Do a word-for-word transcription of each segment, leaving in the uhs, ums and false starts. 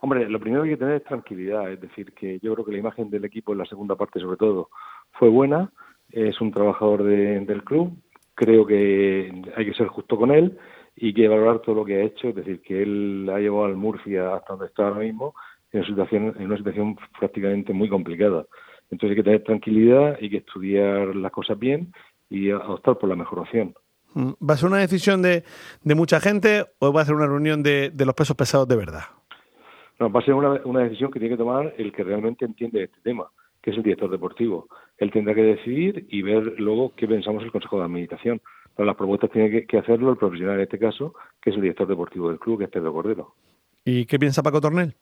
Hombre, lo primero que hay que tener es tranquilidad, es decir, que yo creo que la imagen del equipo en la segunda parte, sobre todo, fue buena. Es un trabajador de, del club. Creo que hay que ser justo con él y que valorar todo lo que ha hecho. Es decir, que él ha llevado al Murcia hasta donde está ahora mismo en una situación, en una situación prácticamente muy complicada. Entonces hay que tener tranquilidad, hay que estudiar las cosas bien y optar por la mejor opción. ¿Va a ser una decisión de, de mucha gente o va a ser una reunión de, de los pesos pesados de verdad? No, va a ser una, una decisión que tiene que tomar el que realmente entiende este tema, que es el director deportivo. Él tendrá que decidir y ver luego qué pensamos el Consejo de Administración. Pero las propuestas tiene que, que hacerlo el profesional en este caso, que es el director deportivo del club, que es Pedro Cordero. ¿Y qué piensa Paco Tornel?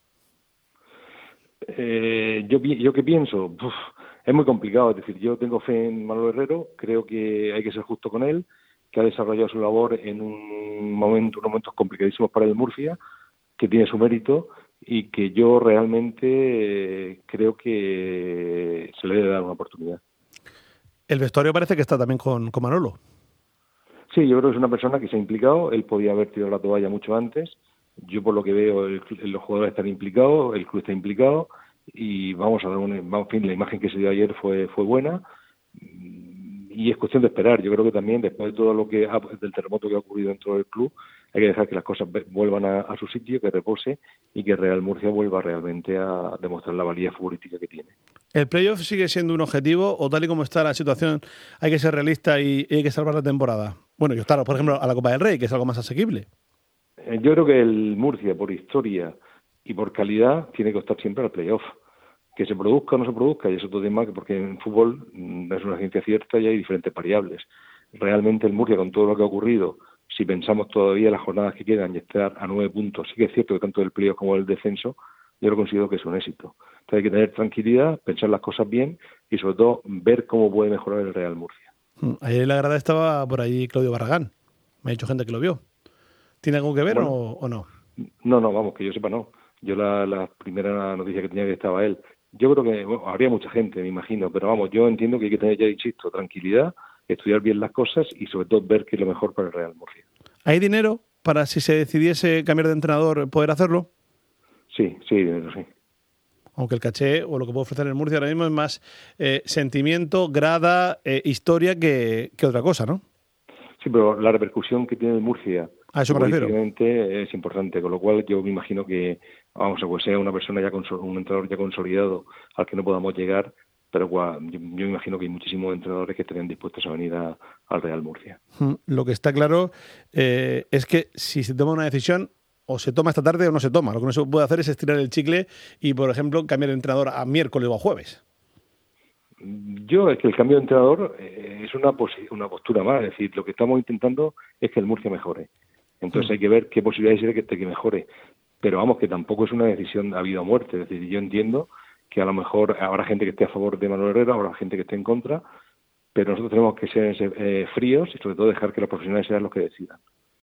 Eh, yo, yo qué pienso, Uf, es muy complicado. Es decir, yo tengo fe en Manuel Herrero, creo que hay que ser justo con él, que ha desarrollado su labor en un momento, unos momentos complicadísimos para el Murcia, que tiene su mérito y que yo realmente eh, creo que se le debe dar una oportunidad. El vestuario parece que está también con, con Manolo. Sí, yo creo que es una persona que se ha implicado, él podía haber tirado la toalla mucho antes, yo por lo que veo el, los jugadores están implicados, el club está implicado y vamos a dar una, en fin, la imagen que se dio ayer fue, fue buena y es cuestión de esperar. Yo creo que también después de todo lo que ha, del terremoto que ha ocurrido dentro del club, hay que dejar que las cosas vuelvan a, a su sitio, que repose y que Real Murcia vuelva realmente a demostrar la valía futbolística que tiene. ¿El playoff sigue siendo un objetivo o tal y como está la situación hay que ser realista y, y hay que salvar la temporada? Bueno, y estar, por ejemplo, a la Copa del Rey, que es algo más asequible. Eh, yo creo que el Murcia, por historia y por calidad, tiene que optar siempre al playoff. Que se produzca o no se produzca, y es otro tema, porque en fútbol no es una ciencia cierta y hay diferentes variables. Realmente el Murcia, con todo lo que ha ocurrido, si pensamos todavía las jornadas que quedan y estar a nueve puntos, sí que es cierto que tanto el playoff como el descenso, yo lo considero que es un éxito. Entonces hay que tener tranquilidad, pensar las cosas bien y sobre todo ver cómo puede mejorar el Real Murcia. Ayer en la grada estaba por ahí Claudio Barragán. Me ha dicho gente que lo vio. ¿Tiene algo que ver Bueno, o, o no? No, no, vamos, que yo sepa no. Yo la, la primera noticia que tenía que estaba él. Yo creo que bueno, habría mucha gente, me imagino, pero vamos, yo entiendo que hay que tener, ya insisto, tranquilidad, estudiar bien las cosas y sobre todo ver qué es lo mejor para el Real Murcia. ¿Hay dinero para, si se decidiese cambiar de entrenador, poder hacerlo? Sí, sí, dinero, sí. Aunque el caché o lo que puede ofrecer el Murcia ahora mismo es más eh, sentimiento, grada, eh, historia que, que otra cosa, ¿no? Sí, pero la repercusión que tiene el Murcia a eso me refiero. Es importante, con lo cual yo me imagino que, vamos, pues sea una persona ya, un entrenador ya consolidado al que no podamos llegar, pero yo, yo me imagino que hay muchísimos entrenadores que estarían dispuestos a venir a, al Real Murcia. Lo que está claro eh, es que si se toma una decisión, o se toma esta tarde o no se toma. Lo que no se puede hacer es estirar el chicle y, por ejemplo, cambiar de entrenador a miércoles o a jueves. Yo, es que el cambio de entrenador eh, es una, posi- una postura más, es decir, lo que estamos intentando es que el Murcia mejore. Entonces mm. hay que ver qué posibilidades hay de que, de que mejore. Pero vamos, que tampoco es una decisión a vida o muerte. Es decir, yo entiendo que a lo mejor habrá gente que esté a favor de Manuel Herrera, habrá gente que esté en contra, pero nosotros tenemos que ser eh, fríos y sobre todo dejar que los profesionales sean los que decidan.